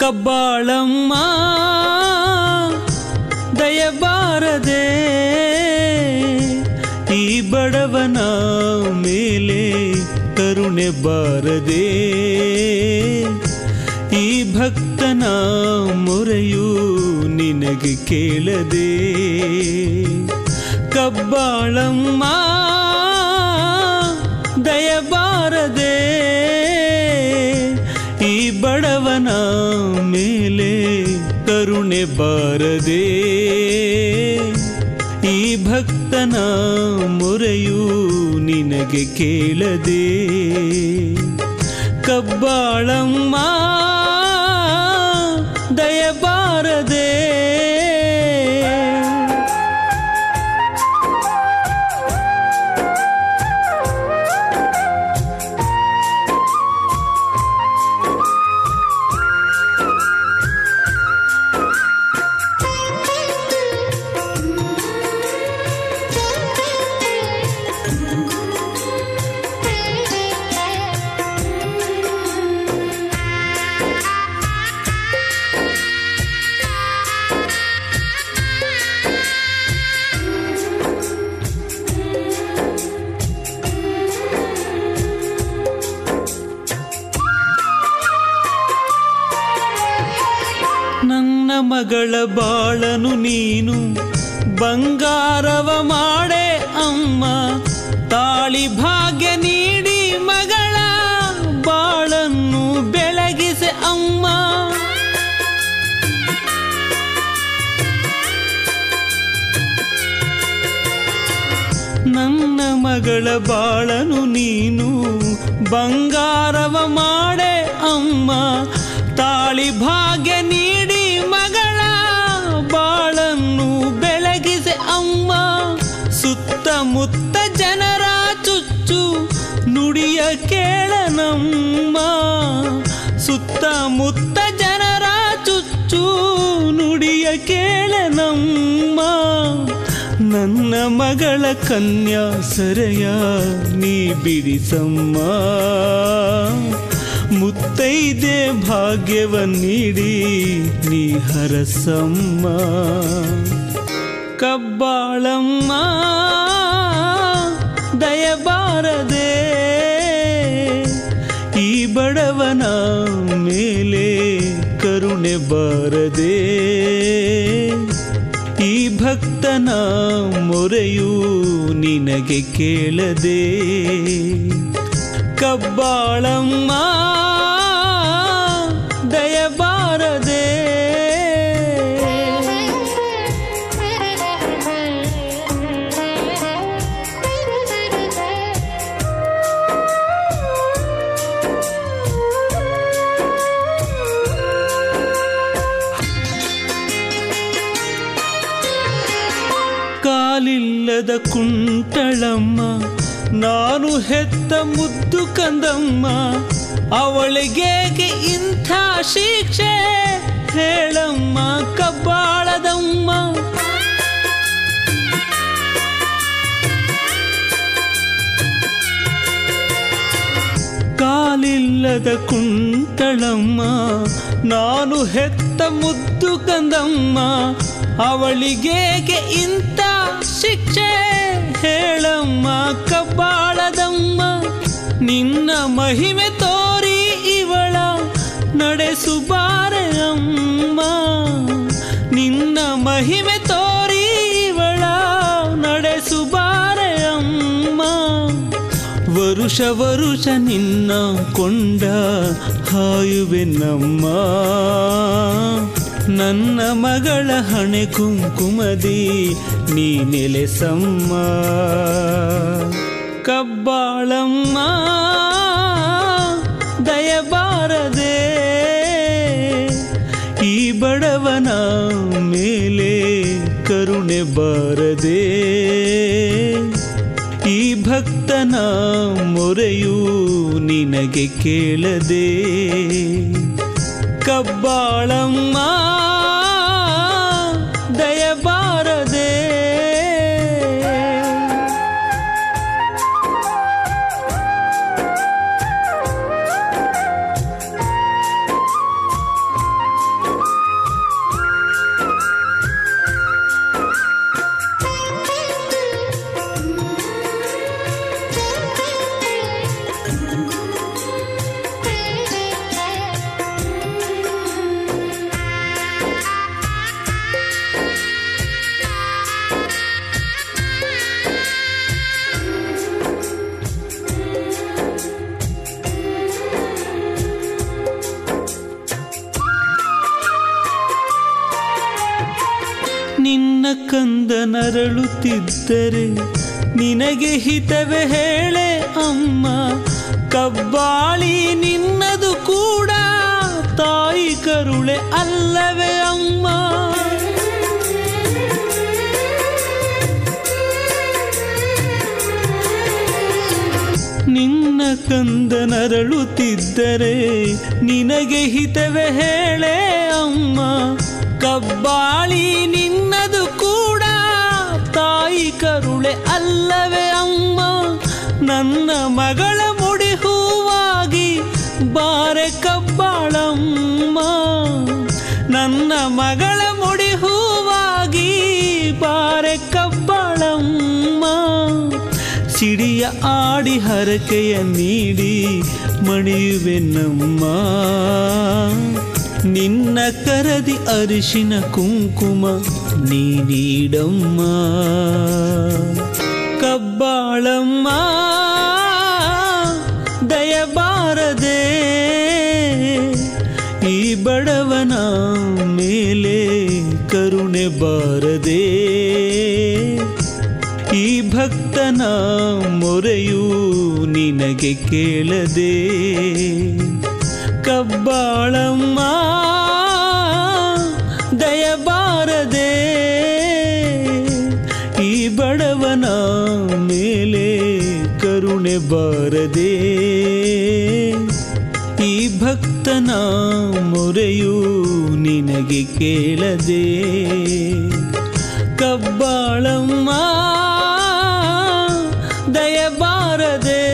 ಕಬ್ಬಾಳಮ್ಮ ದಯಬಾರದೆ ಈ ಬಡವನ ಮೇಲೆ ಕರುಣೆ ಬಾರದೆ ಈ ಭಕ್ತನ ಮೊರೆಯು ನಿನಗೆ ಕೇಳದೆ ಕಬ್ಬಾಳಮ್ಮ ದಯಬಾರದೆ ಈ ಬಡವನ ಮೇಲೆ ಕರುಣೆ ಬಾರದೆ ಈ ಭಕ್ತನ ಮೊರೆಯು ನಿನಗೆ ಕೇಳದೆ ಕಬ್ಬಾಳಮ್ಮ ದಯಬಾರದೆ ನನ್ನ ಮಗಳ ಬಾಳನು ನೀನು ಬಂಗಾರವ ಮಾಡೆ ಅಮ್ಮ ತಾಳಿ ಭಾಗ್ಯ ನೀಡಿ ಮಗಳ ಬಾಳನ್ನು ಬೆಳಗಿಸೆ ಅಮ್ಮ ನನ್ನ ಮಗಳ ಬಾಳನು ನೀನು ಬಂಗಾರವ ಮಾಡೆ ಅಮ್ಮ ತಾಳಿ ಭಾಗ್ಯ ನೀಡಿ ಮಗಳ ಬಾಳನ್ನು ಬೆಳಗಿಸೆ ಅಮ್ಮ ಸುತ್ತಮುತ್ತ ಜನರ ಚುಚ್ಚು ನುಡಿಯ ಕೇಳನಮ್ಮ ಸುತ್ತಮುತ್ತ ಜನರ ಚುಚ್ಚು ನುಡಿಯ ಕೇಳನಮ್ಮ ನನ್ನ ಮಗಳ ಕನ್ಯಾ ಸರೆಯ ನೀ ಬಿಡಿಸಮ್ಮ ಮುತ್ತೈದೆ ಭಾಗ್ಯವ ನೀಡಿ ನೀ ಹರಸಮ್ಮ ಕಬ್ಬಾಳಮ್ಮ ದಯಬಾರದೆ ಈ ಬಡವನ ಮೇಲೆ ಕರುಣೆ ಬಾರದೆ ಈ ಭಕ್ತನ ಮೊರೆಯು ನಿನಗೆ ಕೇಳದೆ ಕಬ್ಬಾಳಮ್ಮ ದಯಬಾರದೆ ಕಾಲಿಲ್ಲದ ಕುಂಟಳಮ್ಮ ನಾನು ಹೆತ್ತ ಮುದ್ದು ಕಂದಮ್ಮ ಅವಳಿಗೇಗೆ ಇಂಥ ಶಿಕ್ಷೆ ಹೇಳಮ್ಮ ಕಬ್ಬಾಳದಮ್ಮ ಕಾಲಿಲ್ಲದ ಕುಂಟಳಮ್ಮ ನಾನು ಹೆತ್ತ ಮುದ್ದು ಕಂದಮ್ಮ ಅವಳಿಗೇಗೆ ಇಂಥ ಶಿಕ್ಷೆ ಹೇಳಮ್ಮ ಕಬ್ಬಾಳದಮ್ಮ ನಿನ್ನ ಮಹಿಮೆ ತೋರಿ ಇವಳ ನಡೆಸುಬಾರೆ ಅಮ್ಮ ನಿನ್ನ ಮಹಿಮೆ ತೋರಿ ಇವಳ ನಡೆಸುಬಾರೆ ಅಮ್ಮ ವರುಷ ವರುಷ ನಿನ್ನ ಕೊಂಡ ಹಾಯುವೆನಮ್ಮ ನನ್ನ ಮಗಳ ಹಣೆ ಕುಂಕುಮದಿ ನೀ ನೆಲೆಸಮ್ಮ ಕಬ್ಬಾಳಮ್ಮ ದಯಬಾರದೆ ಈ ಬಡವನ ಮೇಲೆ ಕರುಣೆ ಬಾರದೆ ಈ ಭಕ್ತನ ಮೊರೆಯು ನಿನಗೆ ಕೇಳದೆ ಕಬ್ಬಾಳಮ್ಮ ದಯಬಾರದೆ ಕಂದ ನರಳುತ್ತಿದ್ದರೆ ನಿನಗೆ ಹಿತವೇ ಹೇಳೆ ಅಮ್ಮ. ಕಬ್ಬಾಳಿ ನಿನ್ನದು ಕೂಡ ತಾಯಿ ಕರುಳೆ ಅಲ್ಲವೇ ಅಮ್ಮ. ನಿನ್ನ ಕಂದ ನರಳುತ್ತಿದ್ದರೆ ನಿನಗೆ ಹಿತವೇ ಹೇಳೆ ಅಮ್ಮ. ಕಬ್ಬಾಳಿ ನಿನ್ನದು ಕೂಡ ತಾಯಿ ಕರುಳೆ ಅಲ್ಲವೇ ಅಮ್ಮ. ನನ್ನ ಮಗಳ ಮುಡಿ ಹೂವಾಗಿ ಬಾರೆ ಕಬ್ಬಾಳಮ್ಮ. ನನ್ನ ಮಗಳ ಮುಡಿ ಹೂವಾಗಿ ಬಾರೆ ಕಬ್ಬಾಳಮ್ಮ. ಸಿಡಿಯ ಆಡಿ ಹರಕೆಯ ನೀಡಿ ಮಣಿಯುವೆನಮ್ಮ. ನಿನ್ನ ಕರದಿ ಅರಿಶಿನ ಕುಂಕುಮ ನೀ ನೀಡಮ್ಮ. ಕಬ್ಬಾಳಮ್ಮ ದಯಬಾರದೆ ಈ ಬಡವನ ಮೇಲೆ ಕರುಣೆ ಬಾರದೆ. ಈ ಭಕ್ತನ ಮೊರೆಯೂ ನಿನಗೆ ಕೇಳದೆ. ಕಬ್ಬಾಳಮ್ಮ ದಯಬಾರದೆ ಈ ಬಡವನ ಮೇಲೆ ಕರುಣೆ ಬಾರದೆ. ಈ ಭಕ್ತನ ಮೊರೆಯೂ ನಿನಗೆ ಕೇಳದೆ. ಕಬ್ಬಾಳಮ್ಮ ದಯಬಾರದೆ.